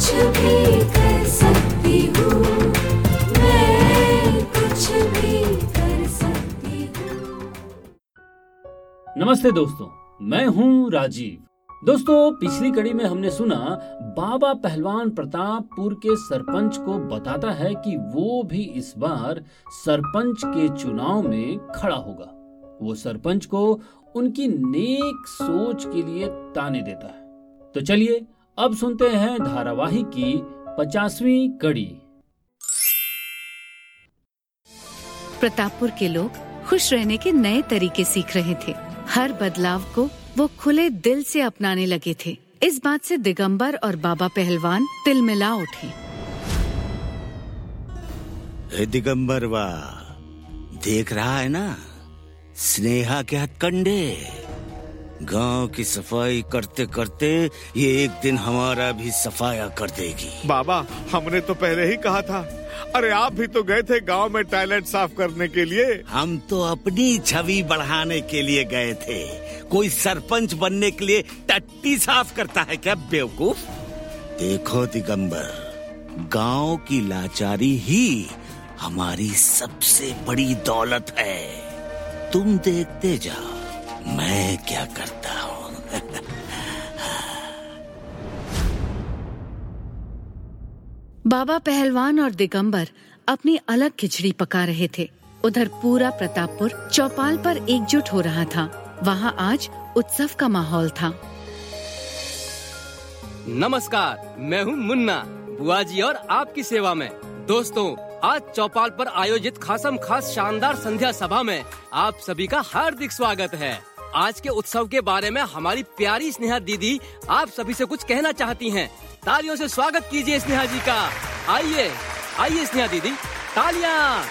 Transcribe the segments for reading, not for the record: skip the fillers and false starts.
कुछ भी कर सकती हूँ, मैं कुछ भी कर सकती हूँ। नमस्ते दोस्तों, मैं हूँ राजीव। दोस्तों, पिछली कड़ी में हमने सुना बाबा पहलवान प्रतापपुर के सरपंच को बताता है कि वो भी इस बार सरपंच के चुनाव में खड़ा होगा। वो सरपंच को उनकी नेक सोच के लिए ताने देता है। तो चलिए अब सुनते हैं धारावाहिक की 50वीं कड़ी। प्रतापपुर के लोग खुश रहने के नए तरीके सीख रहे थे। हर बदलाव को वो खुले दिल से अपनाने लगे थे। इस बात से दिगंबर और बाबा पहलवान तिलमिला उठे। दिगंबर वाह, देख रहा है ना स्नेहा के हथकंडे। गांव की सफाई करते करते ये एक दिन हमारा भी सफाया कर देगी। बाबा, हमने तो पहले ही कहा था। अरे आप भी तो गए थे गांव में टॉयलेट साफ करने के लिए। हम तो अपनी छवि बढ़ाने के लिए गए थे। कोई सरपंच बनने के लिए टट्टी साफ करता है क्या बेवकूफ? देखो दिगंबर, गांव की लाचारी ही हमारी सबसे बड़ी दौलत है। तुम देखते जाओ मैं क्या करता हूँ। बाबा पहलवान और दिगंबर अपनी अलग खिचड़ी पका रहे थे। उधर पूरा प्रतापपुर चौपाल पर एकजुट हो रहा था। वहाँ आज उत्सव का माहौल था। नमस्कार, मैं हूँ मुन्ना, बुआ जी और आपकी सेवा में। दोस्तों, आज चौपाल पर आयोजित खासम खास शानदार संध्या सभा में आप सभी का हार्दिक स्वागत है। आज के उत्सव के बारे में हमारी प्यारी स्नेहा दीदी आप सभी से कुछ कहना चाहती हैं। तालियों से स्वागत कीजिए स्नेहा जी का। आइए आइए स्नेहा दीदी, तालियां।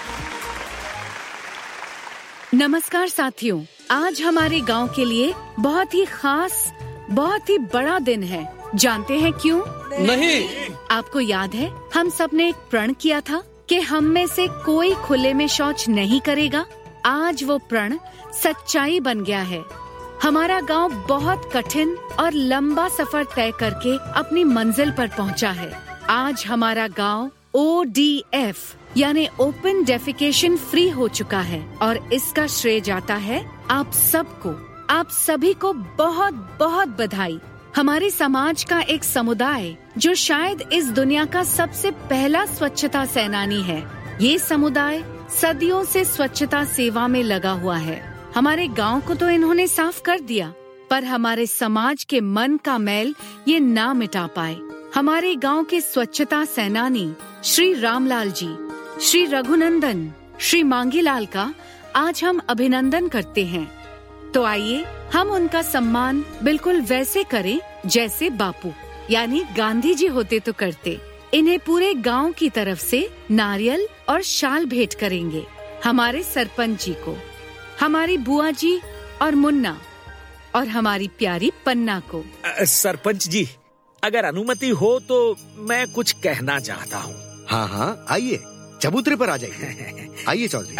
नमस्कार साथियों, आज हमारे गांव के लिए बहुत ही खास, बहुत ही बड़ा दिन है। जानते हैं क्यों? नहीं। आपको याद है हम सब ने एक प्रण किया था कि हम में से कोई खुले में शौच नहीं करेगा। आज वो प्रण सच्चाई बन गया है। हमारा गांव बहुत कठिन और लंबा सफर तय करके अपनी मंजिल पर पहुंचा है। आज हमारा गांव ODF यानी ओपन डेफिकेशन फ्री हो चुका है और इसका श्रेय जाता है आप सबको। आप सभी को बहुत बहुत बधाई। हमारे समाज का एक समुदाय जो शायद इस दुनिया का सबसे पहला स्वच्छता सेनानी है। ये समुदाय सदियों से स्वच्छता सेवा में लगा हुआ है। हमारे गांव को तो इन्होंने साफ कर दिया, पर हमारे समाज के मन का मैल ये ना मिटा पाए। हमारे गांव के स्वच्छता सेनानी श्री रामलाल जी, श्री रघुनंदन, श्री मांगीलाल का आज हम अभिनंदन करते हैं। तो आइए हम उनका सम्मान बिल्कुल वैसे करें जैसे बापू यानी गांधी जी होते तो करते। इन्हें पूरे गांव की तरफ से नारियल और शाल भेंट करेंगे। हमारे सरपंच जी को, हमारी बुआ जी और मुन्ना और हमारी प्यारी पन्ना को। सरपंच जी, अगर अनुमति हो तो मैं कुछ कहना चाहता हूँ। हाँ, आइए चबूतरे पर आ जाइए। आइए चौधरी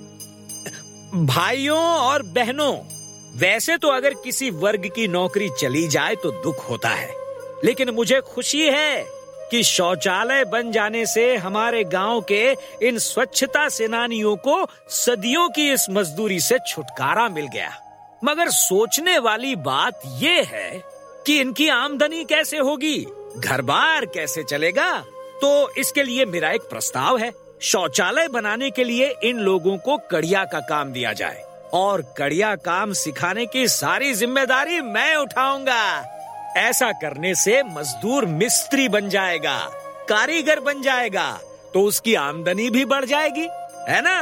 जी। भाइयों और बहनों, वैसे तो अगर किसी वर्ग की नौकरी चली जाए तो दुख होता है, लेकिन मुझे खुशी है कि शौचालय बन जाने से हमारे गांव के इन स्वच्छता सेनानियों को सदियों की इस मजदूरी से छुटकारा मिल गया। मगर सोचने वाली बात ये है कि इनकी आमदनी कैसे होगी, घर-बार कैसे चलेगा। तो इसके लिए मेरा एक प्रस्ताव है। शौचालय बनाने के लिए इन लोगों को कड़िया का काम दिया जाए और कड़िया काम सिखाने की सारी जिम्मेदारी मैं उठाऊंगा। ऐसा करने से मजदूर मिस्त्री बन जाएगा, कारीगर बन जाएगा, तो उसकी आमदनी भी बढ़ जाएगी, है ना?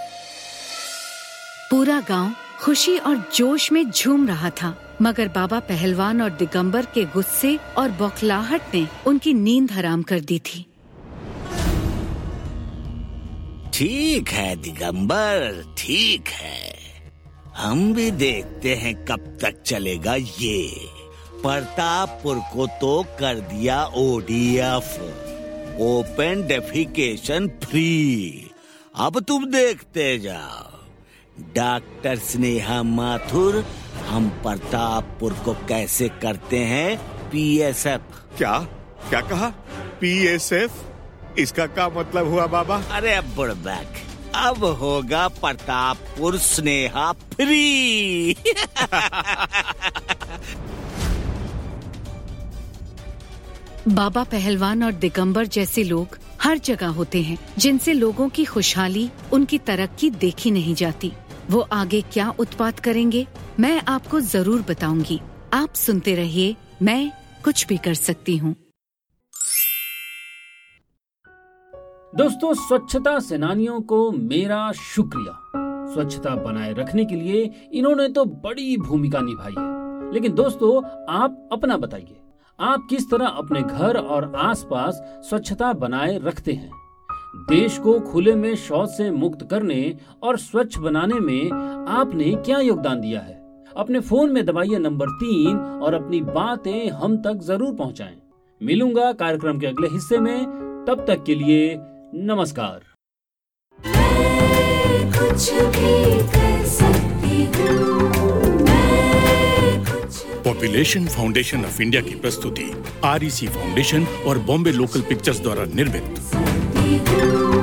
पूरा गांव खुशी और जोश में झूम रहा था, मगर बाबा पहलवान और दिगंबर के गुस्से और बौखलाहट ने उनकी नींद हराम कर दी थी। ठीक है दिगंबर, ठीक है। हम भी देखते हैं कब तक चलेगा ये। प्रतापपुर को तो कर दिया ODF, ओपन डेफिकेशन फ्री। अब तुम देखते जाओ। डॉक्टर स्नेहा माथुर, हम प्रतापपुर को कैसे करते हैं PSF। क्या क्या कहा? PSF? इसका क्या मतलब हुआ बाबा? अरे बुड़बक, अब होगा प्रतापपुर स्नेहा फ्री। बाबा पहलवान और दिगंबर जैसे लोग हर जगह होते हैं, जिनसे लोगों की खुशहाली, उनकी तरक्की देखी नहीं जाती। वो आगे क्या उत्पात करेंगे, मैं आपको जरूर बताऊंगी। आप सुनते रहिए, मैं कुछ भी कर सकती हूँ। दोस्तों, स्वच्छता सेनानियों को मेरा शुक्रिया। स्वच्छता बनाए रखने के लिए इन्होंने तो बड़ी भूमिका निभाई है। लेकिन दोस्तों, आप अपना बताइए, आप किस तरह अपने घर और आसपास स्वच्छता बनाए रखते हैं? देश को खुले में शौच से मुक्त करने और स्वच्छ बनाने में आपने क्या योगदान दिया है? अपने फोन में दबाइए नंबर 3 और अपनी बातें हम तक जरूर पहुंचाएं। मिलूंगा कार्यक्रम के अगले हिस्से में, तब तक के लिए नमस्कार। मैं कुछ भी कर सकती हूँ, मैं कुछ पॉपुलेशन फाउंडेशन ऑफ इंडिया की प्रस्तुति REC फाउंडेशन और बॉम्बे लोकल पिक्चर्स द्वारा निर्मित। सकती हूँ।